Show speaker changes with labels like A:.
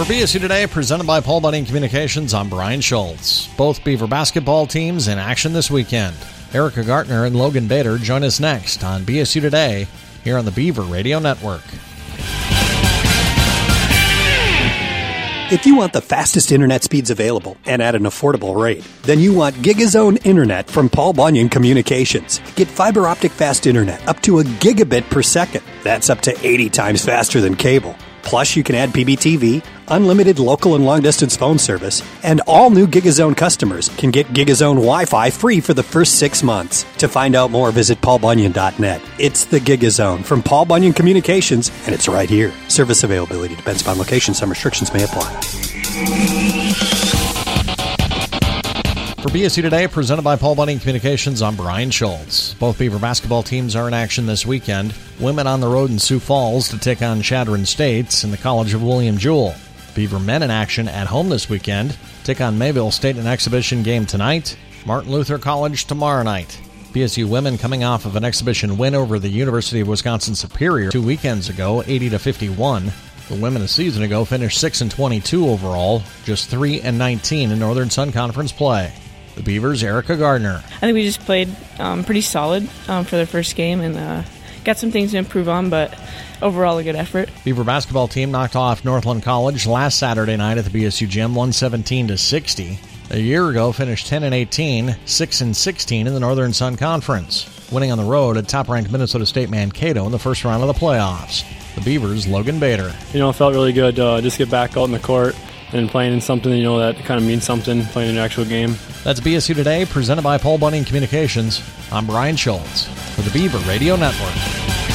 A: For BSU Today, presented by Paul Bunyan Communications, I'm Brian Schultz. Both Beaver basketball teams in action this weekend. Erica Gartner and Logan Bader join us next on BSU Today here on the Beaver Radio Network.
B: If you want the fastest internet speeds available and at an affordable rate, then you want GigaZone Internet from Paul Bunyan Communications. Get fiber optic fast internet up to a gigabit per second. That's up to 80 times faster than cable. Plus, you can add PBTV, unlimited local and long-distance phone service, and all new GigaZone customers can get GigaZone Wi-Fi free for the first 6 months. To find out more, visit paulbunyan.net. It's the GigaZone from Paul Bunyan Communications, and it's right here. Service availability depends upon location. Some restrictions may apply.
A: For BSU Today, presented by Paul Bunyan Communications, I'm Brian Schultz. Both Beaver basketball teams are in action this weekend. Women on the road in Sioux Falls to take on Chadron State in the College of William Jewell. Beaver men in action at home this weekend. Take on Mayville State in an exhibition game tonight. Martin Luther College tomorrow night. BSU women coming off of an exhibition win over the University of Wisconsin Superior 2 weekends ago, 80-51. The women a season ago finished 6-22 overall, just 3-19 in Northern Sun Conference play. The Beavers' Erica Gardner.
C: I think we just played pretty solid for their first game and got some things to improve on, but overall a good effort.
A: Beaver basketball team knocked off Northland College last Saturday night at the BSU gym, 117-60. A year ago, finished 10-18, 6-16 in the Northern Sun Conference, winning on the road at top-ranked Minnesota State Mankato in the first round of the playoffs. The Beavers' Logan Bader.
D: It felt really good to just get back out in the court and playing in something, that kind of means something, playing in an actual game.
A: That's BSU Today, presented by Paul Bunyan Communications. I'm Brian Schultz for the Beaver Radio Network.